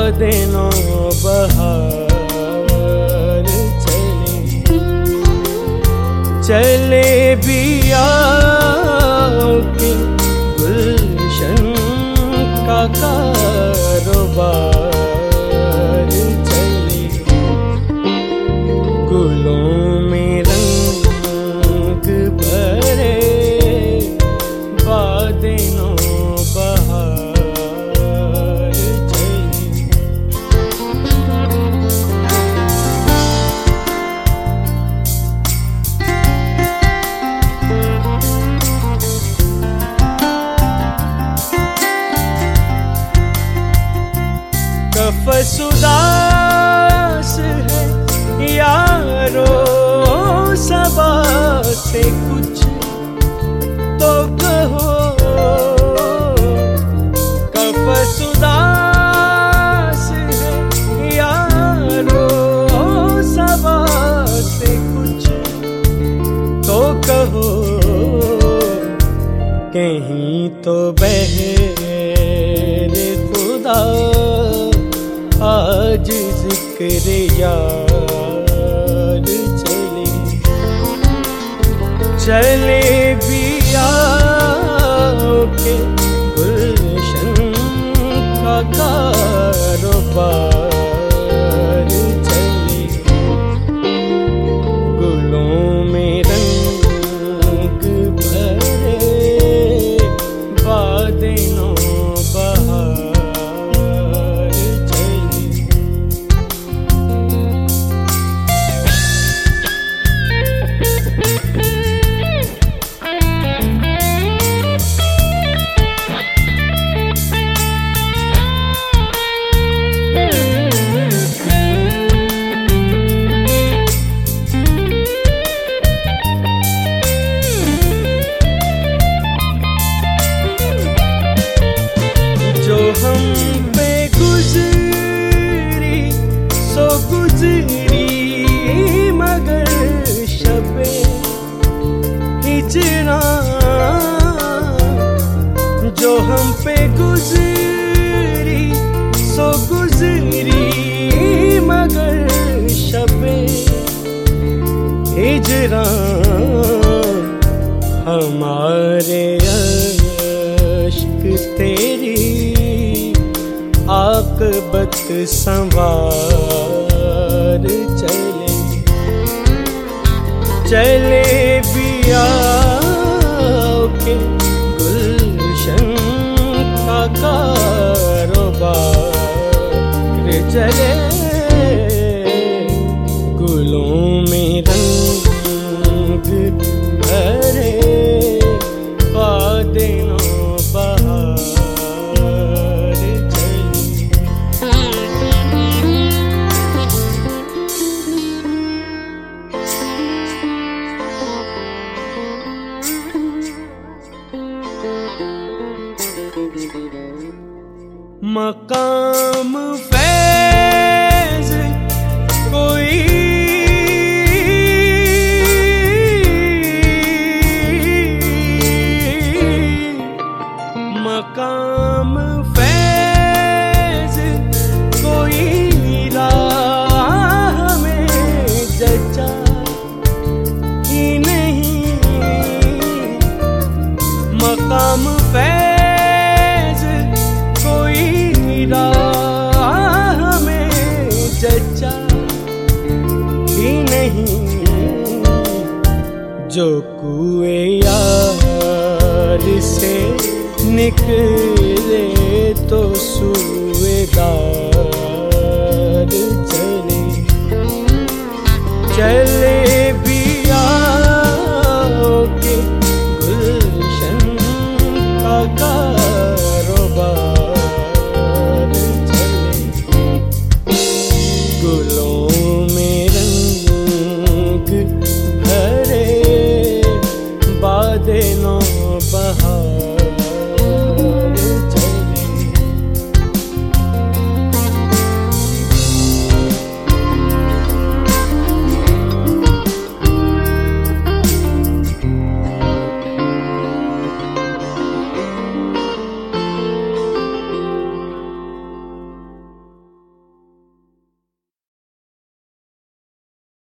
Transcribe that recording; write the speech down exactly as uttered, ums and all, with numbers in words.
बादलों बहार चले चले बिया के गुलशन का कारोबार चले गुलों में रंग भरे बादलों बहार चले कफ़स उदास है यारो सबा से कुछ तो कहो कफ़स उदास है यारो सबा से कुछ तो कहो कहीं तो बहरे खुदा आज जिक्र यार चले चले बिया के गुलशन का कारोबार चले गुलों में रंग भरे बादलों बहार हम पे गुजरी सो गुजरी मगर शबे हिजरा जो हम पे गुजरी सो गुजरी मगर शबे हिजरा हमारे अश्क तेरी आक़िबत संवार चले चले बिया के गुलशन का कारोबार चले गुलों में रंग भरे बादलों बहार मकाम फैज़ कोई मकाम फैज़ कोई राह में जचा ही नहीं मकाम फैज़ राह में जचा ही नहीं जो कुए यार से निकले तो सुएदार चले चल